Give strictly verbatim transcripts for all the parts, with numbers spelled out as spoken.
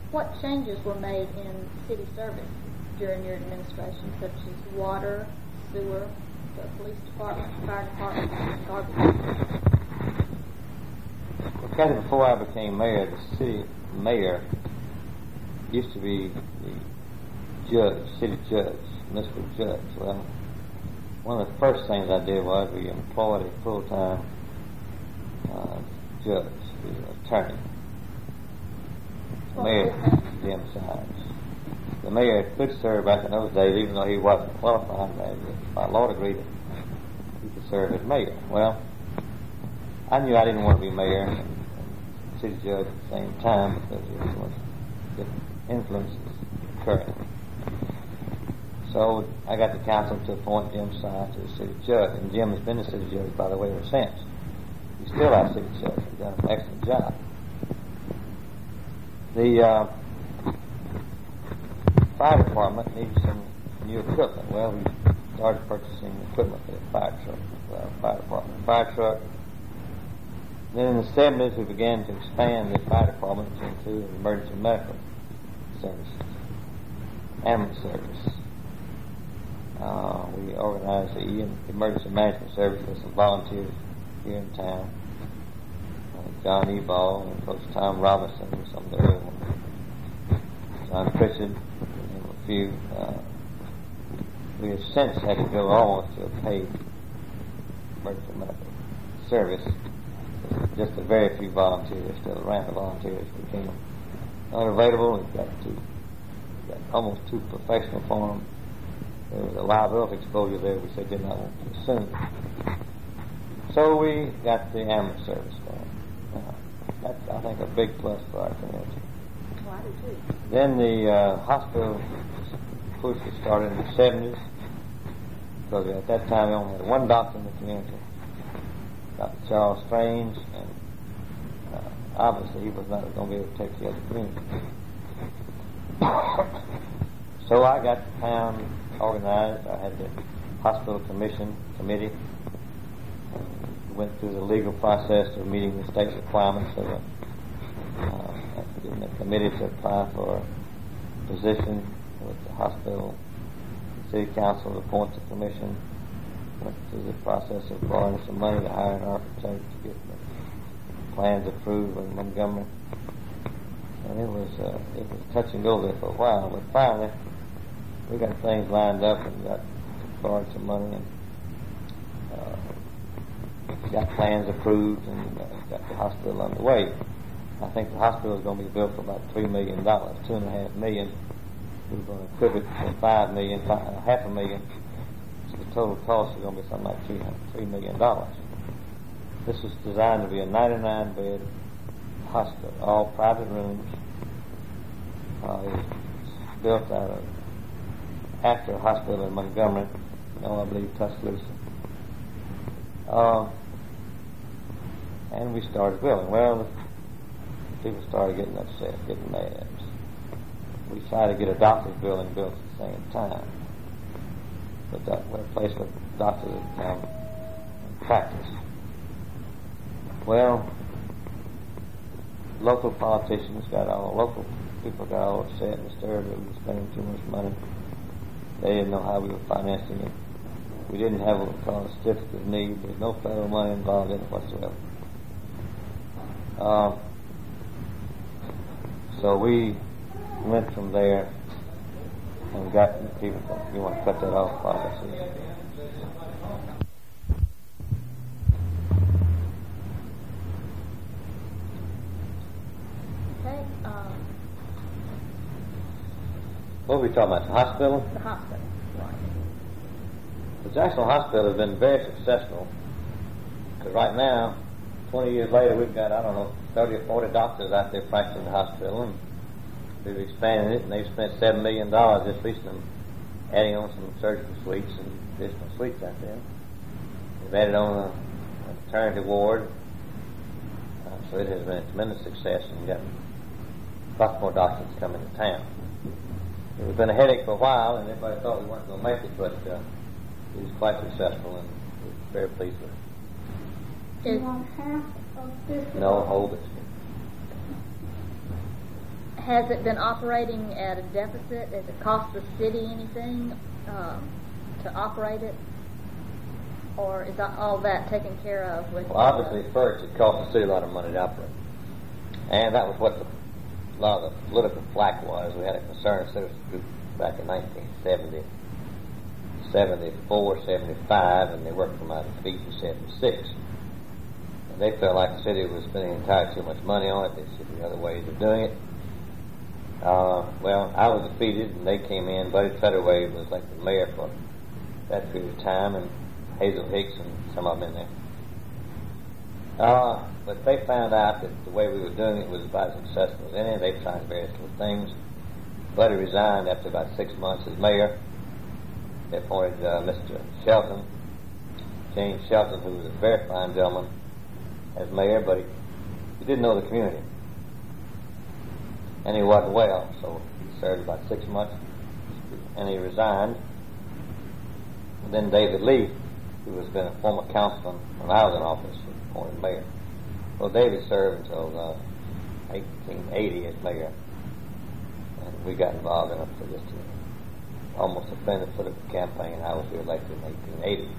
what changes were made in city service during your administration, such as water, sewer, the police department, fire department, and garbage? Well, Kathy, before I became mayor, the city mayor used to be the judge, city judge, municipal judge. Well, one of the first things I did was we employed a full-time uh, judge, the attorney. The mayor, Jim Sines. The mayor could serve back in those days, even though he wasn't qualified by law degree, that he could serve as mayor. Well, I knew I didn't want to be mayor and, and city judge at the same time because there was different influences occurring. So I got the council to appoint Jim Sines to the city judge, and Jim has been the city judge, by the way, ever since. He's still our city judge. He's done an excellent job. The uh, fire department needs some new equipment. Well, we started purchasing equipment for the fire truck, uh, fire department, fire truck. Then in the seventies, we began to expand the fire department into emergency medical services, ambulance service. Uh, we organized the emergency management service with some volunteers here in town. Uh, John E. Ball and Coach Tom Robinson and some of the other ones. John Pritchard and a few. Uh, we have since had to go almost to a paid emergency medical service. Just a very few volunteers still around. The volunteers became unavailable. We've got two, we've got almost too professional for them. There was a liability exposure there we said did not want to assume. So we got the ambulance service going. Uh, that's, I think, a big plus for our community. Well, I do too. Then the uh, hospital push was started in the seventies, because at that time we only had one doctor in the community, Doctor Charles Strange, and uh, obviously he was not going to be able to take care of the community. So I got the town organized. I had the hospital commission committee. We went through the legal process of meeting the state requirements of a, uh, getting a committee to apply for a position with the hospital. The city council appoints the commission. Went through the process of borrowing some money to hire an architect to get the plans approved in Montgomery. And it was uh, it was touch and go there for a while, but finally we got things lined up and got borrowed some money and uh, got plans approved and uh, got the hospital underway. I think the hospital is going to be built for about three million dollars, two and a half million. We're going to equip it for five million, five, uh, half a million. So the total cost is going to be something like three three million dollars. This is designed to be a ninety-nine bed hospital, all private rooms. Uh, it's built out of after a hospital in Montgomery, no, I believe Tuscaloosa. Uh, and we started building. Well, people started getting upset, getting mad. We tried to get a doctor's building built at the same time, but that was a place where doctors would come and practice. Well, local politicians got all, local people got all upset and disturbed that we were spending too much money. They didn't know how we were financing it. We didn't have what we call a certificate of need. There's no federal money involved in it whatsoever. Uh, so we went from there and got people, you want to cut that off, obviously. Okay. Um, What were we talking about? The hospital? the hospital. Right. The Jacksonville Hospital has been very successful, because right now, twenty years later, we've got, I don't know, thirty or forty doctors out there practicing the hospital, and we've expanded it, and they've spent seven million dollars just recently adding on some surgical suites and additional suites out there. They've added on a, a maternity ward, uh, so it has been a tremendous success, and we've got lots more doctors coming to town. It was been a headache for a while, and everybody thought we weren't going to make it, but uh, it was quite successful, and we're very pleased with it. Is, You want half of this? No, hold it. has it been operating at a deficit? Has it cost the city anything um, to operate it? Or is that, all that taken care of with... Well, obviously, uh, first, it cost the city a lot of money to operate. And that was what the, a lot of the political flack was. We had a concerned citizens group back in nineteen seventy, seventy-four, seventy-five, and they worked from out of feet in seventy-six. And they felt like the city was spending entirely too much money on it. There should be other ways of doing it. Uh, well, I was defeated, and they came in. Buddy Fetterway was like the mayor for that period of time, and Hazel Hicks and some of them in there. Uh, but they found out that the way we were doing it was about as successful as any. They tried various little things. Buddy resigned after about six months as mayor. They appointed uh, Mister Shelton, James Shelton, who was a very fine gentleman, as mayor, but he, he didn't know the community. And he wasn't well, so he served about six months, and he resigned. And then David Lee, who has been a former councilman when I was in office, was appointed mayor. Well, David served until uh, eighteen eighty as mayor, and we got involved in a for just a, almost a political campaign. I was reelected in eighteen eighty.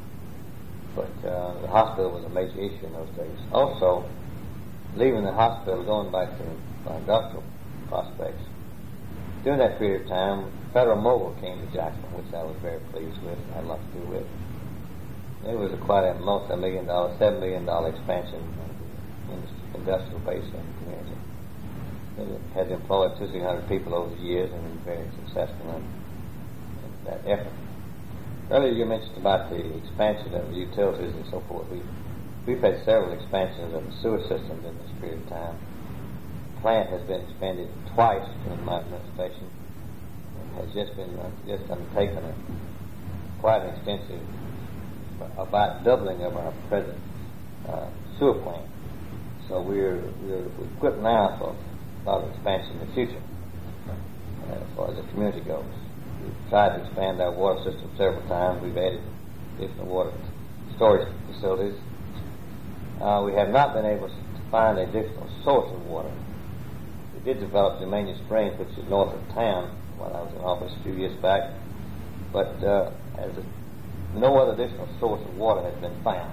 But uh, the hospital was a major issue in those days. Also, leaving the hospital, going back to my industrial prospects, during that period of time, Federal Mogul came to Jackson, which I was very pleased with, had a lot to do with. It was a quite a multi-million dollar, seven million dollar expansion in the industrial base of the community. It has employed two, three hundred people over the years and been very successful in, in that effort. Earlier you mentioned about the expansion of the utilities and so forth. We, we've had several expansions of the sewer system in this period of time. The plant has been expanded twice during my administration. It has just been uh, just undertaken a quite an extensive, about doubling of our present uh, sewer plant. So we're, we're equipped now for a lot of expansion in the future uh, as far as the community goes. We've tried to expand our water system several times. We've added additional water storage facilities. Uh, we have not been able to find an additional source of water. We did develop Germania Springs, which is north of town, while I was in office a few years back. But uh, as a, no other additional source of water has been found.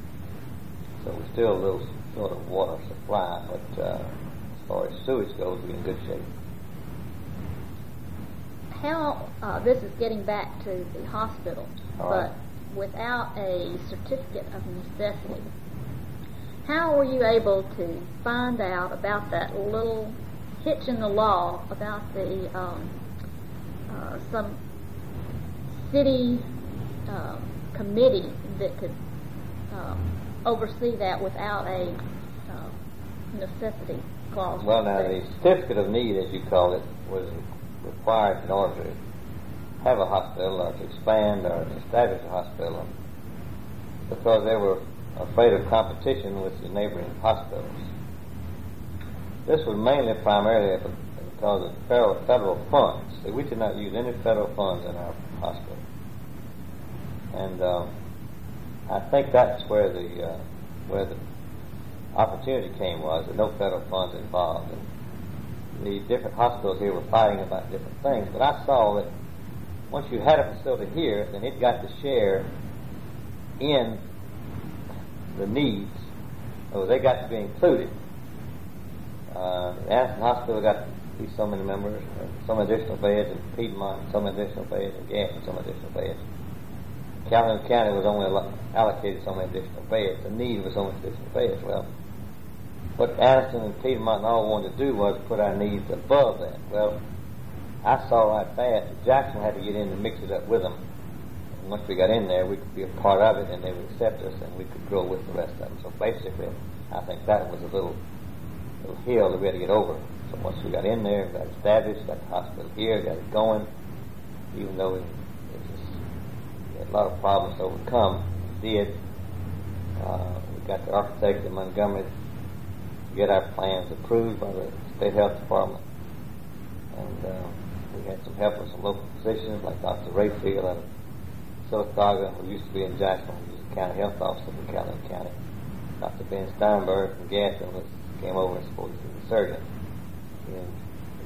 So we're still a little short of water supply, but uh, as far as sewage goes, we're in good shape. How, uh, this is getting back to the hospital, All right. but without a certificate of necessity, how were you able to find out about that little hitch in the law about the um, uh, some city um, committee that could um, oversee that without a uh, necessity clause? Well, now, the certificate of need, as you call it, was required in order to have a hospital or to expand or to establish a hospital because they were afraid of competition with the neighboring hospitals. This was mainly primarily because of federal, federal funds. See, we did not use any federal funds in our hospital. And um, I think that's where the uh, where the opportunity came was that no federal funds involved. And the different hospitals here were fighting about different things, but I saw that once you had a facility here, then it got to share in the needs, or they got to be included. Uh, the Anniston Hospital got to be so many members, some additional beds, and Piedmont, some additional beds, and Gaston, some additional beds. Calhoun County was only allocated so many additional beds. The need was so many additional beds. Well, what Anniston and Piedmont and all wanted to do was put our needs above that. Well, I saw right fast that Jackson had to get in and mix it up with them. And once we got in there, we could be a part of it, and they would accept us, and we could grow with the rest of them. So basically, I think that was a little, little hill that we had to get over. So once we got in there, got established, got the hospital here, got it going, even though it, it was, we had a lot of problems to overcome, we did. Uh, we got the architect in Montgomery to get our plans approved by the State Health Department. And uh, we had some help with some local physicians like Doctor Rayfield out of Sylacauga, who used to be in Jackson, who was a county health officer in Calhoun County. Doctor Ben Steinberg from Gaston was, came over and supposed to be the surgeon. And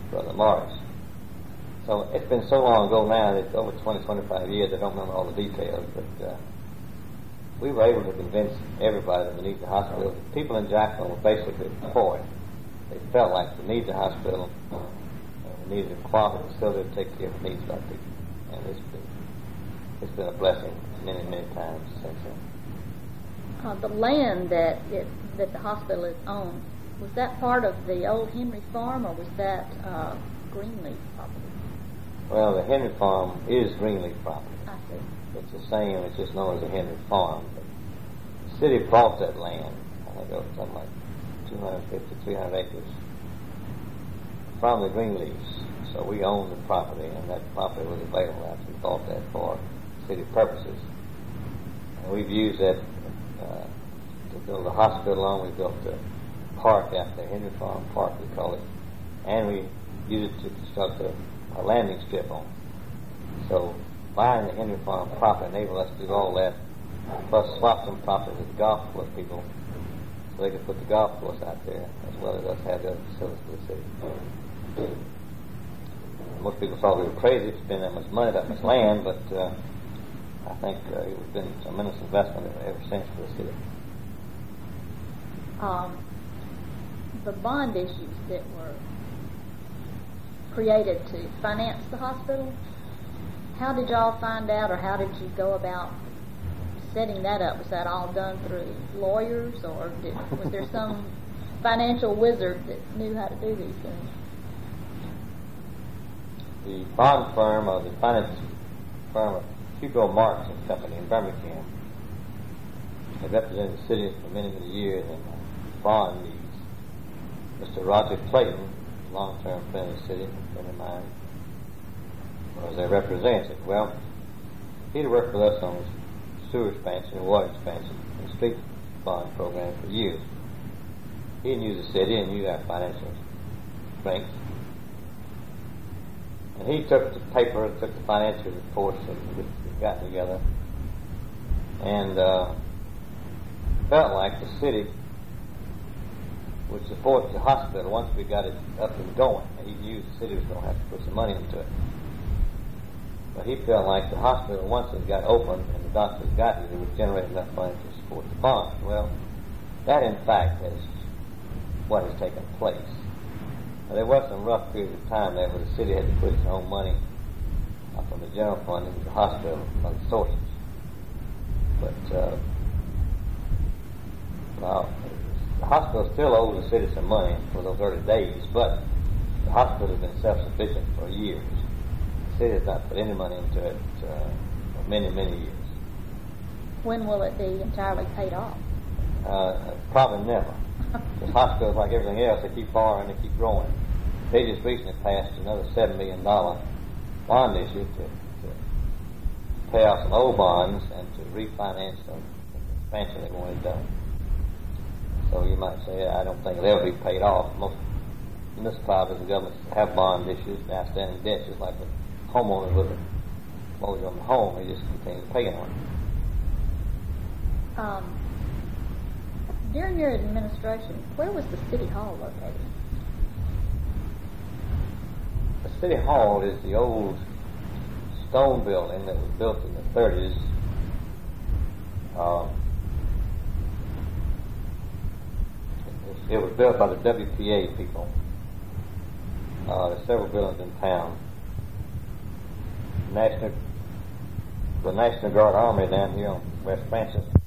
Brother Morris. So it's been so long ago now that it's over twenty, twenty-five years, I don't remember all the details, but uh, we were able to convince everybody that we needed the hospital. People in Jacksonville were basically for it. They felt like we needed the hospital, and we needed a quality facility to take care of the needs of our people. And it's been, it's been a blessing many, many times since then. Uh, the land that it, that the hospital is on, was that part of the old Henry Farm, or was that uh, Greenleaf property? Well, the Henry Farm is Greenleaf property. I see. It's the same, it's just known as the Henry Farm. But the city bought that land, I think it was something like two hundred fifty, three hundred acres from the Greenleafs. So we own the property, and that property was available after we bought that for city purposes. And we've used that uh, to build a hospital on. We built a park out there, Henry Farm Park we call it, and we used it to construct a, a landing strip on. So buying the Henry Farm property enabled us to do all that, plus swap some property with the golf course people so they could put the golf course out there as well as us have the other facilities for the city. Most people thought we were crazy to spend that much money, that much land, but uh, I think uh, it's been a tremendous investment ever since for the city. Um, the bond issues that were created to finance the hospital, how did y'all find out, or how did you go about setting that up? Was that all done through lawyers, or did, was there some financial wizard that knew how to do these things? The bond firm, or the finance firm of Hugo Marks and Company in Birmingham, had represented the city for many, many years in bond needs. Mister Roger Clayton, long-term friend of the city, a friend of mine, was their representative. Well, he'd worked with us on sewer expansion, water expansion, and street bond program for years. He knew the city and knew our financial strength. And he took the paper, took the financial reports that we got together, and uh, felt like the city would support the hospital once we got it up and going. And he knew the city was going to have to put some money into it. But he felt like the hospital, once it got open and the doctors got it, it would generate enough money to support the bond. Well, that in fact is what has taken place. Now, there was some rough period of time there where the city had to put its own money uh, from the general fund into the hospital from other sources. But uh, well, the hospital still owes the city some money for those early days, but the hospital has been self-sufficient for years. The city has not put any money into it uh, for many, many years. When will it be entirely paid off? Uh, probably never. This hospital is like everything else. They keep borrowing, they keep growing. They just recently passed another seven million dollars bond issue to, to pay off some old bonds and to refinance some expansion they wanted done. So you might say, I don't think it'll ever be paid off. Most municipalities and governments have bond issues and outstanding debts, just like the homeowners with a mortgage on the home. They just continue paying on it. Um, during your administration, where was the City Hall located? The City Hall is the old stone building that was built in the thirties. Uh, it was built by the W P A people. Uh, there's several buildings in town. National, the National Guard Army down here on West Francis